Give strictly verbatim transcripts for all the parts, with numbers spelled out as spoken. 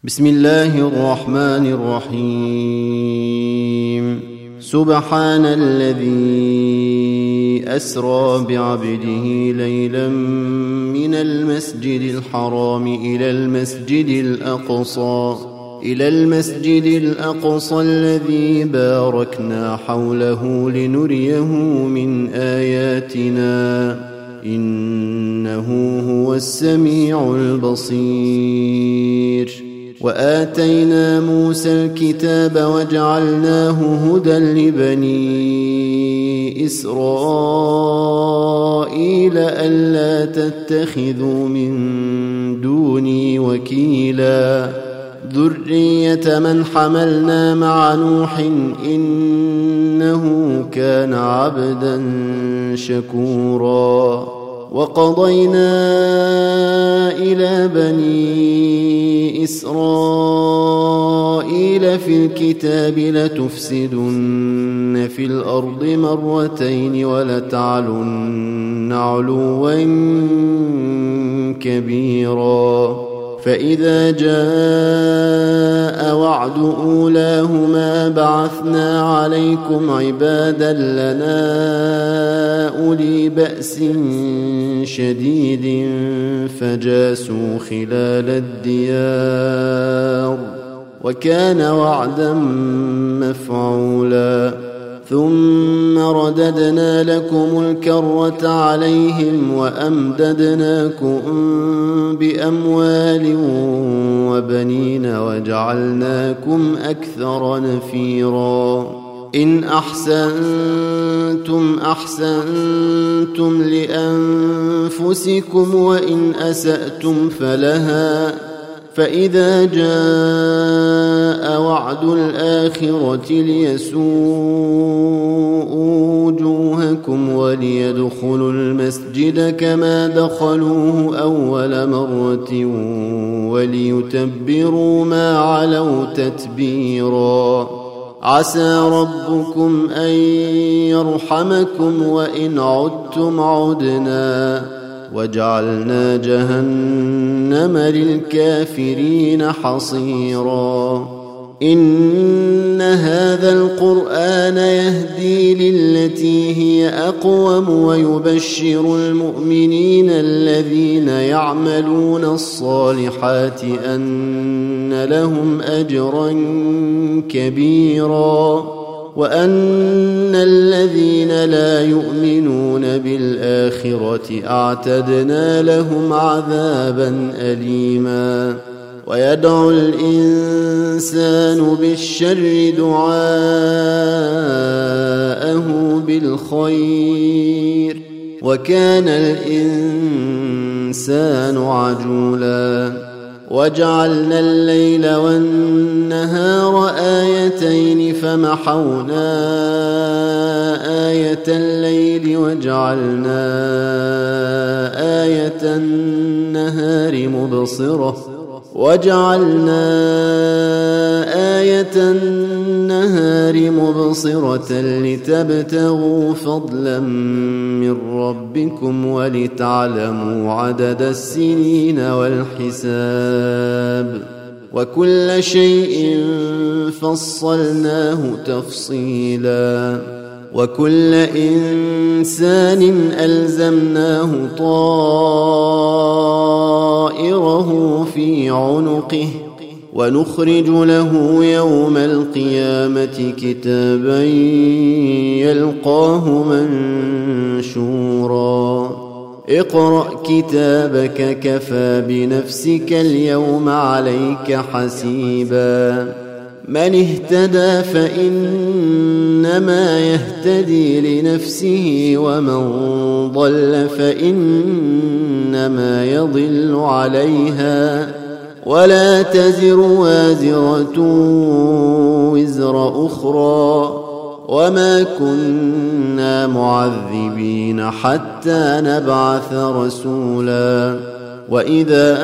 بسم الله الرحمن الرحيم سبحان الذي أسرى بعبده ليلا من المسجد الحرام إلى المسجد الأقصى إلى المسجد الأقصى الذي باركنا حوله لنريه من آياتنا إنه هو السميع البصير. وآتينا موسى الكتاب وجعلناه هدى لبني إسرائيل ألا تتخذوا من دوني وكيلا ذرية من حملنا مع نوح إنه كان عبدا شكورا. وقضينا إلى بني إسرائيل في الكتاب لتفسدن في الأرض مرتين ولتعلن علوا كبيرا. فإذا جاء وعد أولاهما بعثنا عليكم عبادا لنا أولي بأس شديد فجاسوا خلال الديار وكان وعدا مفعولا. ثم رددنا لكم الكرة عليهم وأمددناكم بأموال وبنين وجعلناكم أكثر نفيرا. إن أحسنتم أحسنتم لأنفسكم وإن أسأتم فلها. فإذا جاء وعد الآخرة ليسوءوا وجوهكم وليدخلوا المسجد كما دخلوه أول مرة وليتبروا ما علوا تتبيرا. عسى ربكم أن يرحمكم وإن عدتم عدنا وجعلنا جهنم للكافرين حصيرا. إن هذا القرآن يهدي للتي هي أقوم ويبشر المؤمنين الذين يعملون الصالحات أن لهم أجرا كبيرا وأن الذين لا يؤمنون بالآخرة أعتدنا لهم عذابا أليما. ويدعو الإنسان بالشر دعاءه بالخير وكان الإنسان عجولا. وجعلنا الليل والنهار آيتين فمحونا آية الليل وجعلنا آية النهار مبصرة وجعلنا آية النهار مبصرة لتبتغوا فضلا من ربكم ولتعلموا عدد السنين والحساب وكل شيء فصلناه تفصيلا. وكل إنسان ألزمناه طائره في عنقه ونخرج له يوم القيامة كتابا يلقاه منشورا. اقرأ كتابك كفى بنفسك اليوم عليك حسيبا. من اهتدى فإنما يهتدي لنفسه ومن ضل فإنما يضل عليها ولا تزر وازرة وزر أخرى وما كنا معذبين حتى نبعث رسولا. وإذا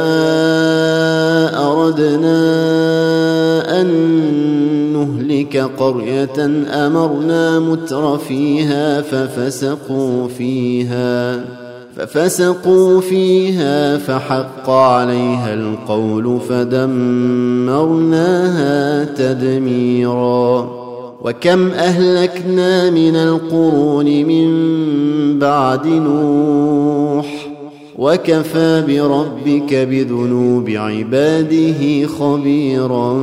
أردنا أن نهلك قرية أمرنا متر فيها ففسقوا فيها ففسقوا فيها فحق عليها القول فدمرناها تدميرا وكم أهلكنا من القرون من بعد نوح وكفى بربك بذنوب عباده خبيرا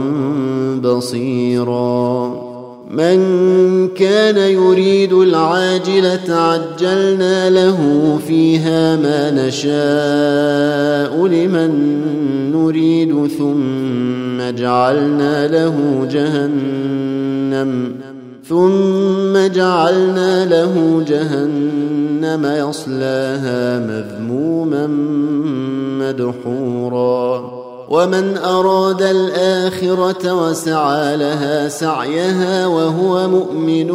بصيرا من كان يريد العاجلة عجلنا له فيها ما نشاء لمن نريد ثم جعلنا له جهنم ثم جعلنا له جهنم يصلاها مذموما مدحورا ومن أراد الآخرة وسعى لها سعيها وهو مؤمن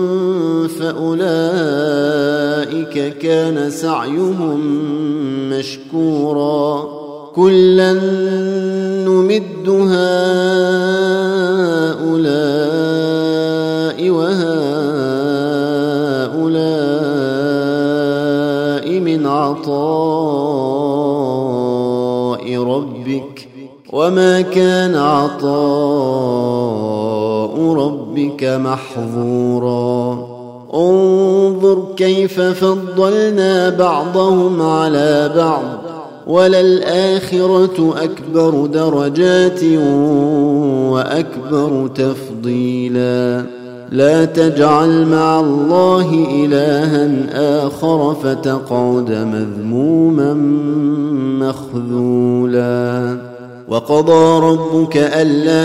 فأولئك كان سعيهم مشكورا كلا نمد هؤلاء وهؤلاء من عطاء ربك وما كان عطاء ربك محظورا انظر كيف فضلنا بعضهم على بعض وللآخرة أكبر درجات وأكبر تفضيلا لا تجعل مع الله إلها آخر فتقعد مذموما مخذولا وقضى ربك ألا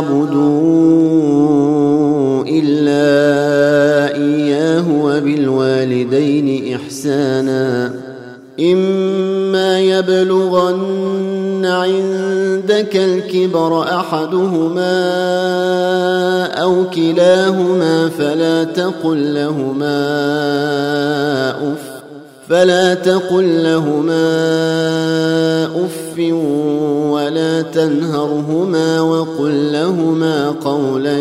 تعبدوا إلا إياه وبالوالدين إحسانا إما يبلغن عندك الكبر أحدهما أو كلاهما فلا تقل لهما أف فلا تقل لهما أف ولا تنهرهما وقل لهما قولا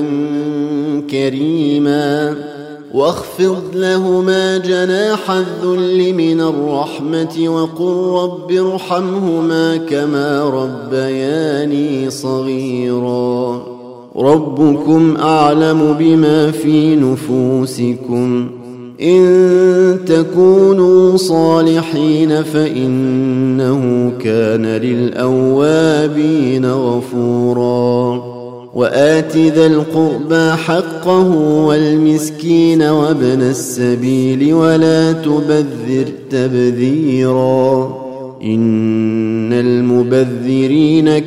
كريما واخفض لهما جناح الذل من الرحمة وقل رب ارحمهما كما ربياني صغيرا ربكم أعلم بما في نفوسكم إن تكونوا صالحين فإنه كان للأوابين غفورا وآت ذا القربى حقه والمسكين وابن السبيل ولا تبذر تبذيرا إن المبذرين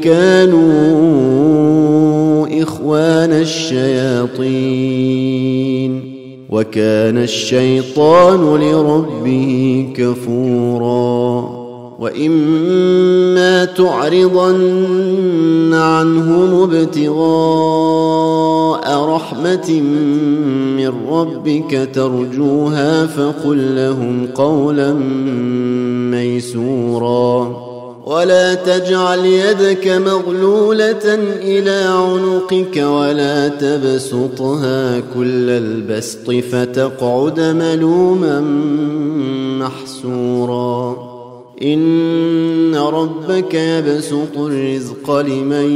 كانوا إخوان الشياطين وكان الشيطان لربه كفورا وإما تعرضن عنهم ابتغاء رحمة من ربك ترجوها فقل لهم قولا ميسورا ولا تجعل يدك مغلولة إلى عنقك ولا تبسطها كل البسط فتقعد ملوما محسورا إن ربك يبسط الرزق لمن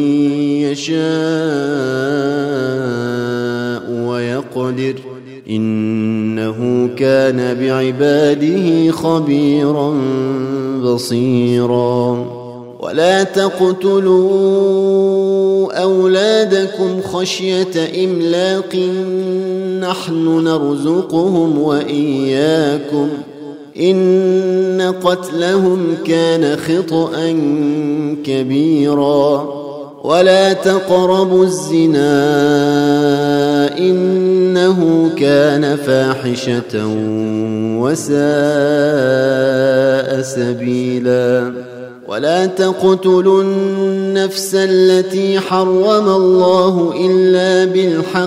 يشاء ويقدر إنه كان بعباده خبيرا بصيرا ولا تقتلوا أولادكم خشية إملاق نحن نرزقهم وإياكم إن قتلهم كان خطأ كبيرا ولا تقربوا الزنا إنه كان فاحشة وساء سبيلا ولا تقتلوا النفس التي حرم الله إلا بالحق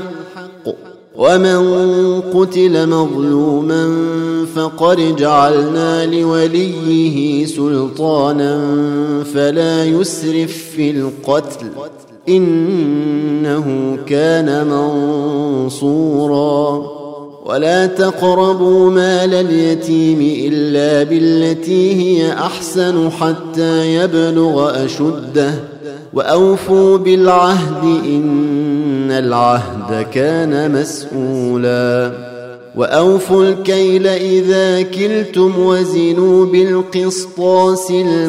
ومن قتل مظلوما فقد جعلنا لوليه سلطانا فلا يسرف في القتل إنه كان منصورا ولا تقربوا مال اليتيم إلا بالتي هي أحسن حتى يبلغ أشده وأوفوا بالعهد إن العهد كان مسؤولا وأوفوا الكيل إذا كلتم وزنوا بالقسطاس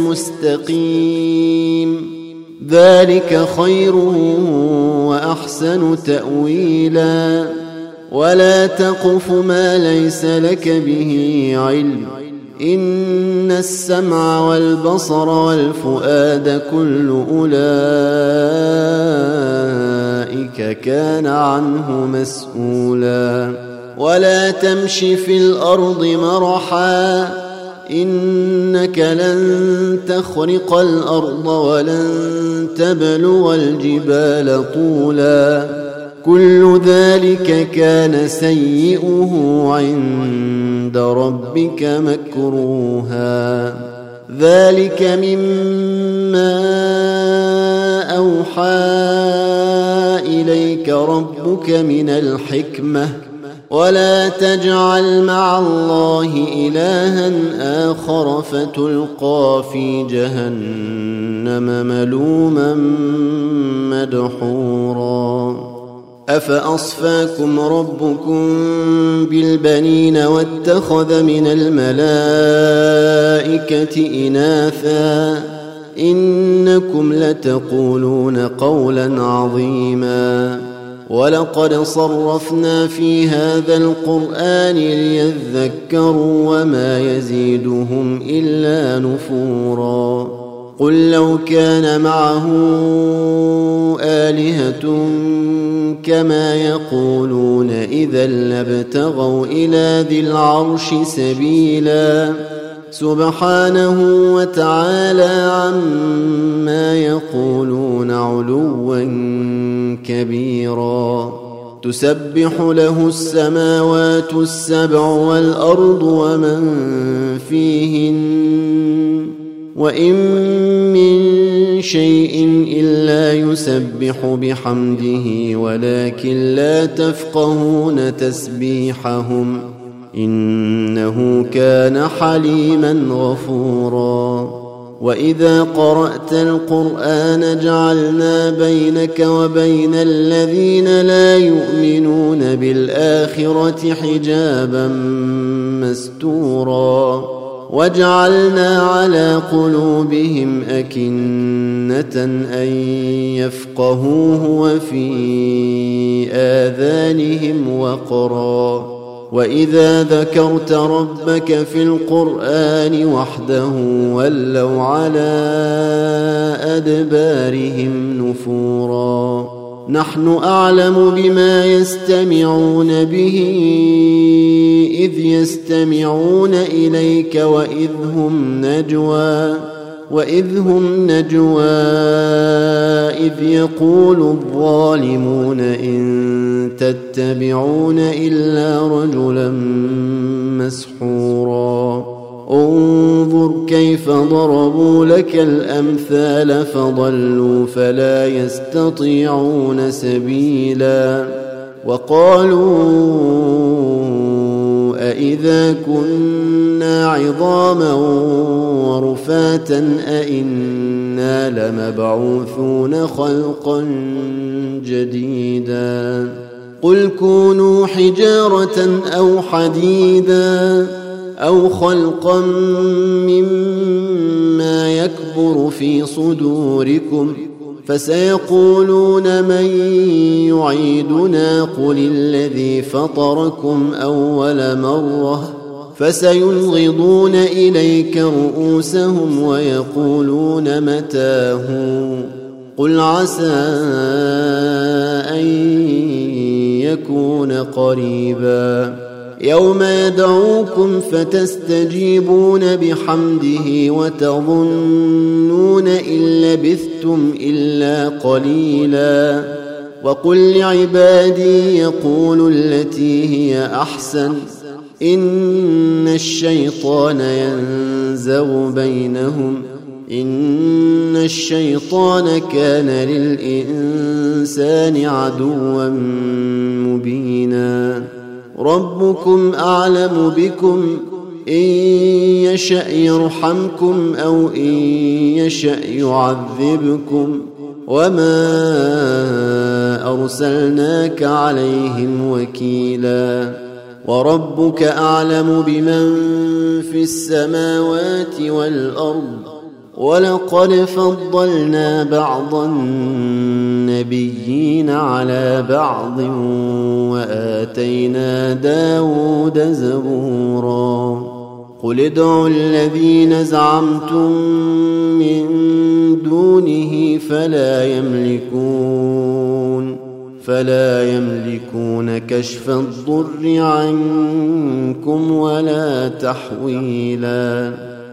المستقيم ذلك خير وأحسن تأويلا ولا تقف ما ليس لك به علم إن السمع والبصر والفؤاد كل أولئك كان عنه مسؤولا ولا تمش في الأرض مرحا إنك لن تخرق الأرض ولن تبلغ الجبال طولا كل ذلك كان سيئه عند ربك مكروها ذلك مما أوحى إليك ربك من الحكمة ولا تجعل مع الله إلها آخر فتلقى في جهنم ملوما مدحورا أفأصفاكم ربكم بالبنين واتخذ من الملائكة إناثا إنكم لتقولون قولا عظيما ولقد صرفنا في هذا القرآن ليذكروا وما يزيدهم إلا نفورا قل لو كان معه آلهة كما يقولون إذا لابتغوا إلى ذي العرش سبيلا سبحانه وتعالى عما يقولون علوا كبيرا تسبح له السماوات السبع والأرض ومن فيهن وإن من شيء إلا يسبح بحمده ولكن لا تفقهون تسبيحهم إنه كان حليما غفورا وإذا قرأت القرآن جعلنا بينك وبين الذين لا يؤمنون بالآخرة حجابا مستورا وجعلنا على قلوبهم أكنة أن يفقهوه وفي آذانهم وقرا وإذا ذكرت ربك في القرآن وحده ولوا على أدبارهم نفورا نحن أعلم بما يستمعون به إذ يستمعون إليك وإذ هم نجوى وإذ هم نجوى إذ يقول الظالمون إن تتبعون إلا رجلا مسحورا انظر كيف ضربوا لك الأمثال فضلوا فلا يستطيعون سبيلا وقالوا أإذا كنا عظاما ورفاتا أإنا لمبعوثون خلقا جديدا قل كونوا حجارة أو حديدا أو خلقا مما يكبر في صدوركم فسيقولون من يعيدنا قل الذي فطركم أول مرة فسينغضون إليك رؤوسهم ويقولون متاه قل عسى أن يكون قريبا يوم يدعوكم فتستجيبون بحمده وتظنون إن لبثتم إلا قليلا وقل لعبادي يقولوا التي هي أحسن إن الشيطان ينزغ بينهم إن الشيطان كان للإنسان عدوا مبينا ربكم أعلم بكم إن يشأ يرحمكم أو إن يشأ يعذبكم وما أرسلناك عليهم وكيلا وربك أعلم بمن في السماوات والأرض ولقد فضلنا بعض النبيين على بعض وآتينا داود زبورا قل ادعوا الذين زعمتم من دونه فلا يملكون فلا يملكون كشف الضر عنكم ولا تحويلا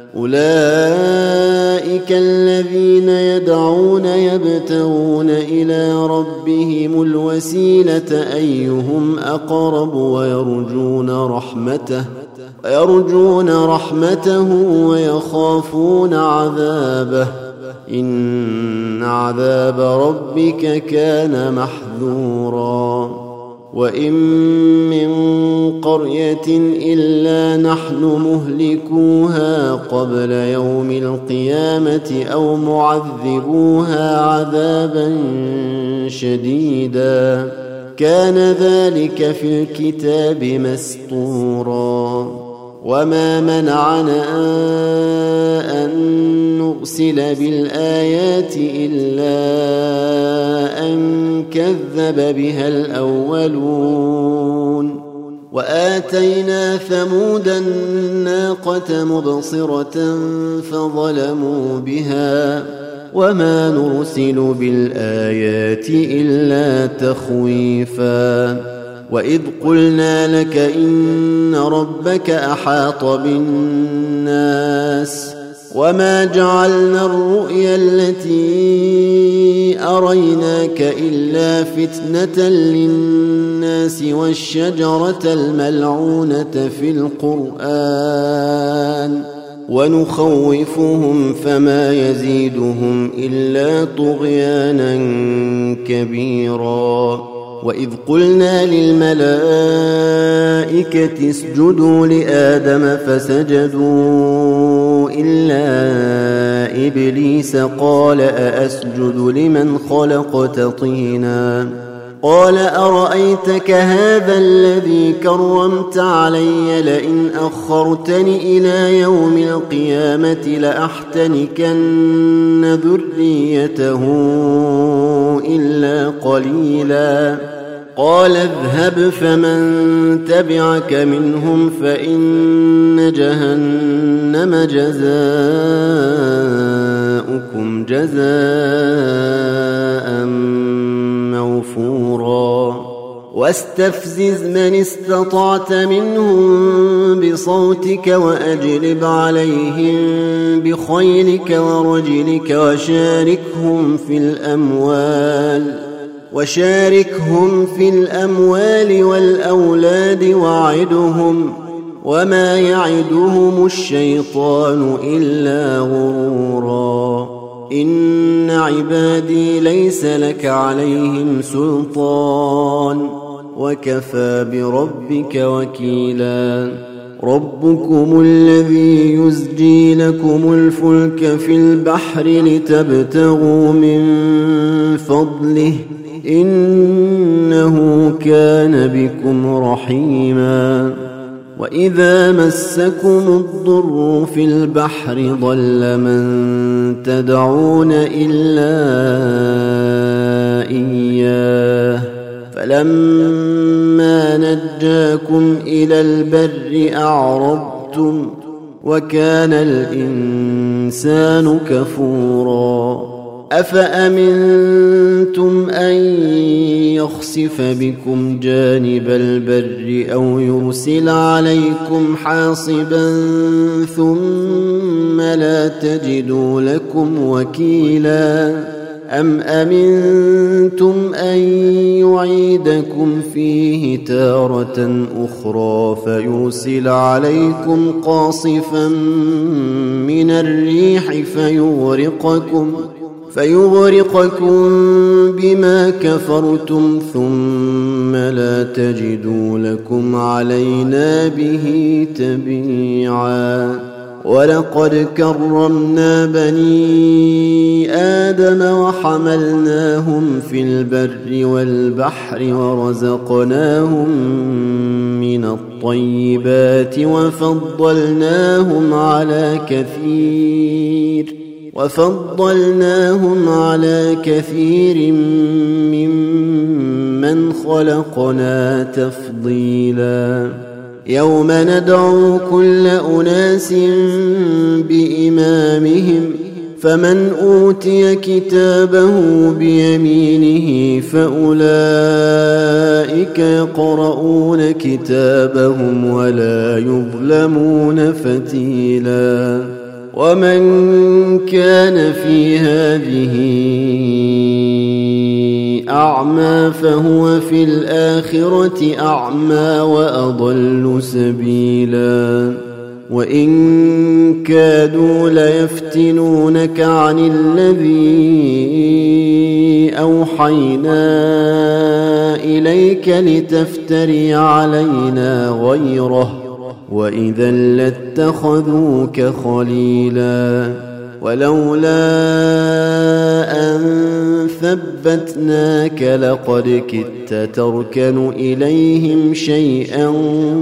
أولئك الذين يدعون يبتغون إلى ربهم الوسيلة أيهم أقرب ويرجون رحمته ويرجون رحمته ويخافون عذابه إن عذاب ربك كان محذورا وإن من قرية إلا نحن مهلكوها قبل يوم القيامة أو معذبوها عذابا شديدا كان ذلك في الكتاب مسطورا وما منعنا أن نرسل بالآيات إلا أن كذب بها الأولون وآتينا ثمود الناقة مبصرة فظلموا بها وما نرسل بالآيات إلا تخويفا وإذ قلنا لك إن ربك أحاط بالناس وما جعلنا الرؤيا التي أريناك إلا فتنة للناس والشجرة الملعونة في القرآن ونخوفهم فما يزيدهم إلا طغيانا كبيرا وإذ قلنا للملائكة اسجدوا لآدم فسجدوا إلا إبليس قال أأسجد لمن خلقت طينا قال أرأيتك هذا الذي كرمت علي لئن أخرتني إلى يوم القيامة لأحتنكن ذريته إلا قليلا قال اذهب فمن تبعك منهم فإن جهنم جزاؤكم جزاء موفورا واستفزز من استطعت منهم بصوتك وأجلب عليهم بخيلك ورجلك وشاركهم في الأموال وشاركهم في الأموال والأولاد وعدهم وما يعدهم الشيطان إلا غرورا إن عبادي ليس لك عليهم سلطان وكفى بربك وكيلا ربكم الذي يزجي لكم الفلك في البحر لتبتغوا من فضله إنه كان بكم رحيما وإذا مسكم الضر في البحر ضل من تدعون إلا إياه فلما نجاكم إلى البر أعرضتم وكان الإنسان كفورا أفأمنتم أن يخسف بكم جانب البر أو يرسل عليكم حاصبا ثم لا تجدوا لكم وكيلا أم أمنتم أن يعيدكم فيه تارة أخرى فيرسل عليكم قاصفا من الريح فيغرقكم فيغرقكم بما كفرتم ثم لا تجدوا لكم علينا به تبيعا. ولقد كرمنا بني آدم وحملناهم في البر والبحر ورزقناهم من الطيبات وفضلناهم على كثير وفضلناهم على كثير ممن خلقنا تفضيلا. يوم ندعو كل أناس بإمامهم فمن أوتي كتابه بيمينه فأولئك يقرؤون كتابهم ولا يظلمون فتيلا. ومن كان في هذه أعمى فهو في الآخرة أعمى وأضل سبيلا. وإن كادوا ليفتنونك عن الذي أوحينا إليك لتفتري علينا غيره وإذا لاتخذوك خليلا. ولولا أن ثبتناك لقد كدت تركن إليهم شيئا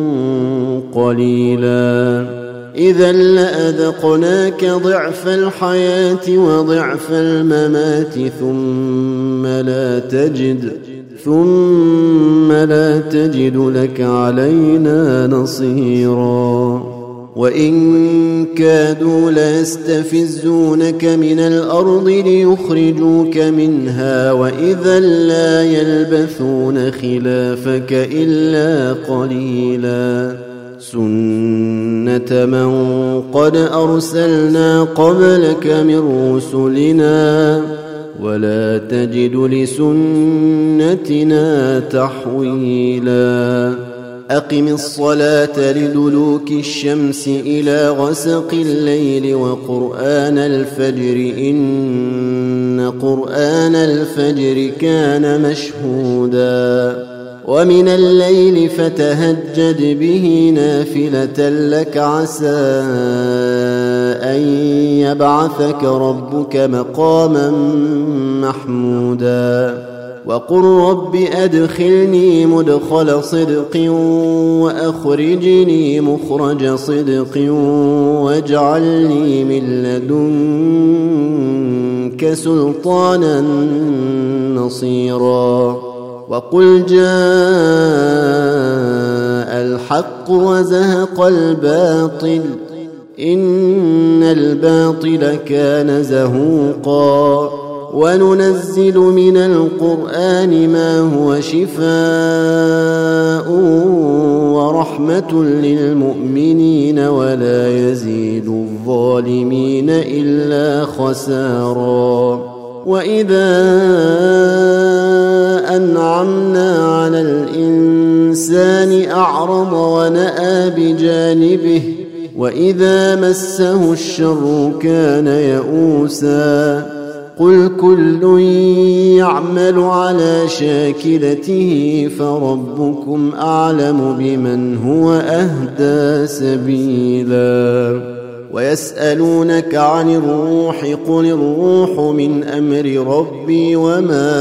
قليلا. إذا لأذقناك ضعف الحياة وضعف الممات ثم لا تجد ثم لا تجد لك علينا نصيرا. وإن كادوا ليستفزونك من الأرض ليخرجوك منها وإذا لا يلبثون خلافك إلا قليلا. سنة من قد أرسلنا قبلك من رسلنا ولا تجد لسنتنا تحويلا. أقم الصلاة لدلوك الشمس إلى غسق الليل وقرآن الفجر إن قرآن الفجر كان مشهودا. ومن الليل فتهجد به نافلة لك عسى أن يبعثك ربك مقاما محمودا. وقل رب أدخلني مدخل صدق وأخرجني مخرج صدق واجعل لي من لدنك سلطانا نصيرا. وقل جاء الحق وزهق الباطل إن الباطل كان زهوقا. وننزل من القرآن ما هو شفاء ورحمة للمؤمنين ولا يزيد الظالمين إلا خسارا. وإذا أنعمنا على الإنسان أعرض ونأى بجانبه وإذا مسه الشر كان يئوسا. قل كل يعمل على شاكلته فربكم أعلم بمن هو أهدى سبيلا. ويسألونك عن الروح قل الروح من أمر ربي وما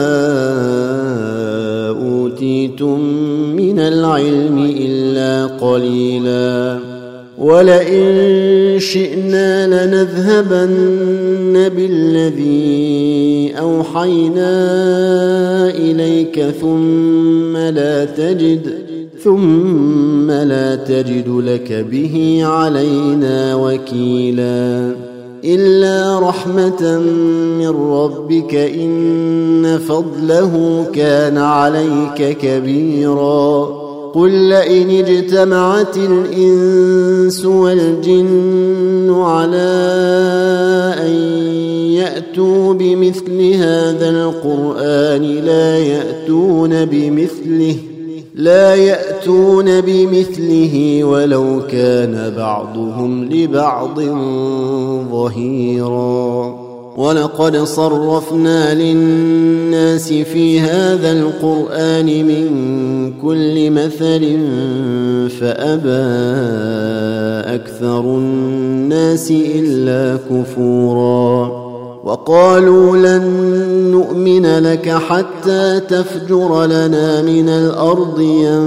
أوتيتم من العلم إلا قليلا. ولئن شئنا لنذهبن بالذي أوحينا إليك ثم لا تجد ثم لا تجد لك به علينا وكيلا. إلا رحمة من ربك إن فضله كان عليك كبيرا. قل لئن اجتمعت الإنس والجن على أن يأتوا بمثل هذا القرآن لا يأتون بمثله لا يأتون بمثله ولو كان بعضهم لبعض ظهيرا. ولقد صرفنا للناس في هذا القرآن من كل مثل فأبى أكثر الناس إلا كفورا وقالوا لن نؤمن لك حتى تفجر لنا من الأرض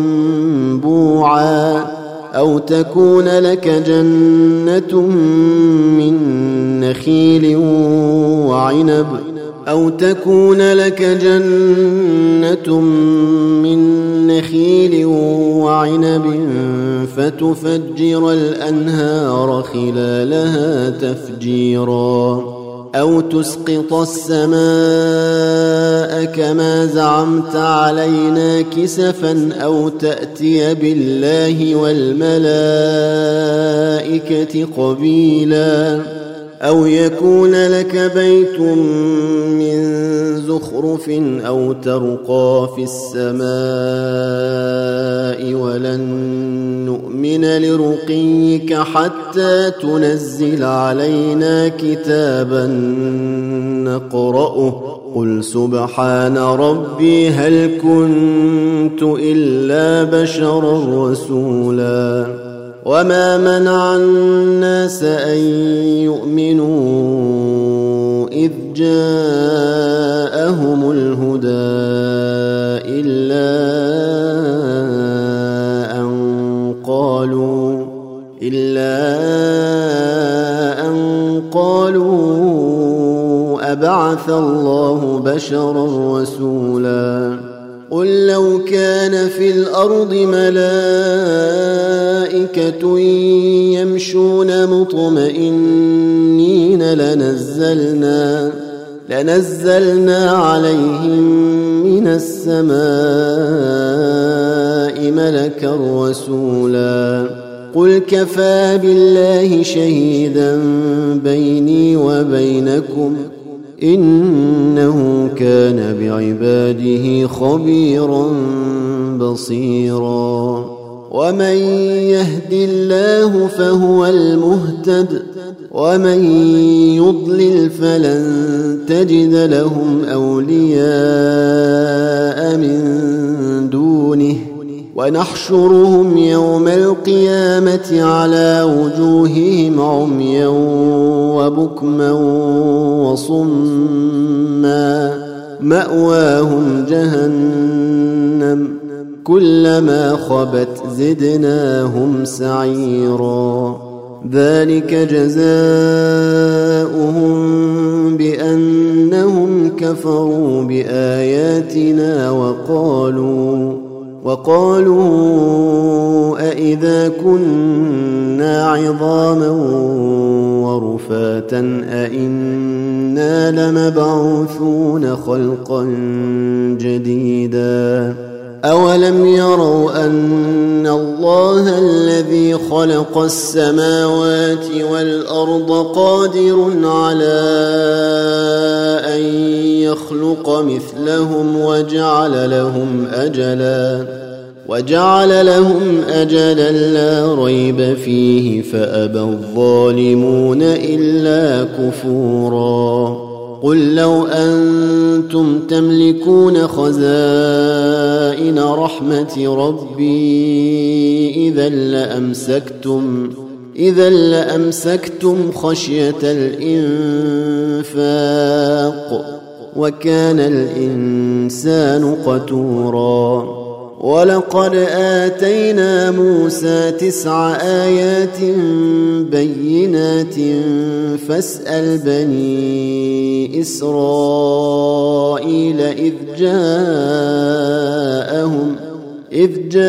ينبوعا أو تكون لك جنة من نخيل وعنب أو تكون لك جنة من نخيل وعنب فتفجر الأنهار خلالها تفجيرا أو تسقط السماء كما زعمت علينا كسفا أو تأتي بالله والملائكة قبيلا أو يكون لك بيت من زخرف أو ترقى في السماء ولن نؤمن لرقيك حتى تنزل علينا كتابا نقرأه قل سبحان ربي هل كنت إلا بشرا رسولا وما منع الناس أن يؤمنوا إذ جاءهم الهدى إلا أن قالوا إلا أن قالوا أبعث الله بشرا رسولا قل لو كان في الأرض ملائكة يمشون مطمئنين لنزلنا لنزلنا عليهم من السماء ملكا رسولا قل كفى بالله شهيدا بيني وبينكم إنه كان بعباده خبيرا بصيرا ومن يهد الله فهو المهتد ومن يضلل فلن تجد لهم أولياء من دونه ونحشرهم يوم القيامة على وجوههم عميا وبكما وصما مأواهم جهنم كلما خبت زدناهم سعيرا ذلك جزاؤهم بأنهم كفروا بآياتنا وقالوا وقالوا أئذا كنا عظاما ورفاتا أئنا لمبعوثون خلقا جديدا أولم يروا أن الله الذي خلق السماوات والأرض قادر على أن يخلق مثلهم وجعل لهم أجلا وجعل لهم أجلا لا ريب فيه فأبى الظالمون إلا كفورا قل لو أنتم تملكون خزائن رحمة ربي إذا لأمسكتم إذا لأمسكتم خشية الإنفاق وكان الإنسان قتورا ولقد آتينا موسى تسع آيات بينات فاسأل بني إسرائيل إذ جاءهم إذ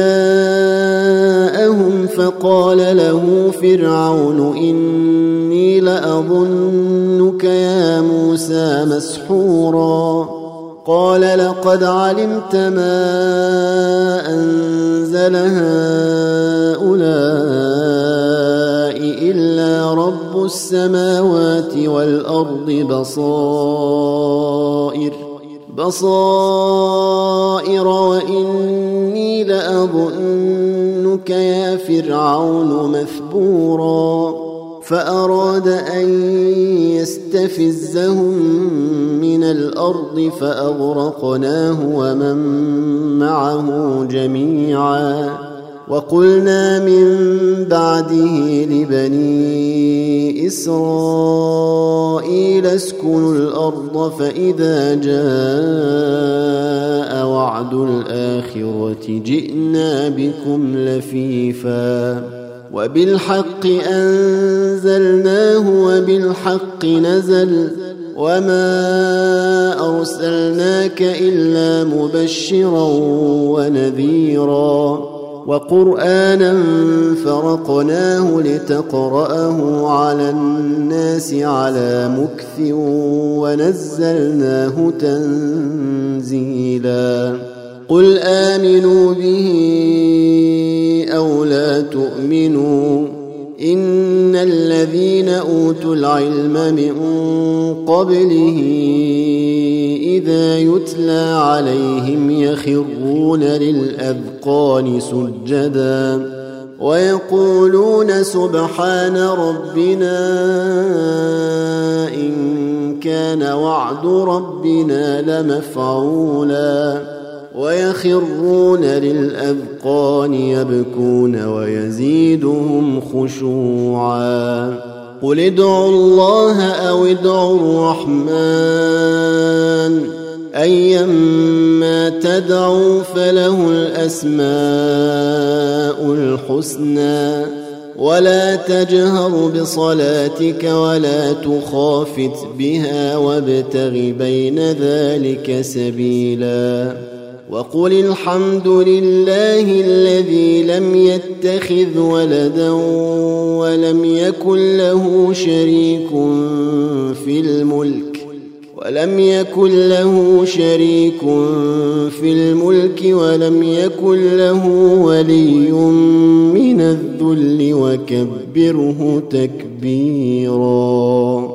جاءهم فقال له فرعون إني لأظنك يا موسى مسحورا قال لقد علمت ما أنزل هؤلاء إلا رب السماوات والأرض بصائر بصائر وإني لأظنك يا فرعون مثبورا فأراد أن يستفزهم من الأرض فأغرقناه ومن معه جميعا وقلنا من بعده لبني إسرائيل اسكنوا الأرض فإذا جاء وعد الآخرة جئنا بكم لفيفا وبالحق أنزلناه وبالحق نزل وما أرسلناك إلا مبشرا ونذيرا وقرآنا فرقناه لتقرأه على الناس على مكث ونزلناه تنزيلا قل آمنوا به أو لا تؤمنوا إن الذين أوتوا العلم من قبله إذا يتلى عليهم يخرون للأذقان سجدا ويقولون سبحان ربنا إن كان وعد ربنا لمفعولا ويخرون للأذقان يبكون ويزيدهم خشوعا قل ادعوا الله أو ادعوا الرحمن أيما تدعوا فله الأسماء الحسنى ولا تجهر بصلاتك ولا تخافت بها وابتغ بين ذلك سبيلا وقل الحمد لله الذي لم يتخذ ولدا ولم يكن له شريك في الملك ولم يكن له شريك في الملك ولم يكن له ولي من الذل وكبره تكبيرا.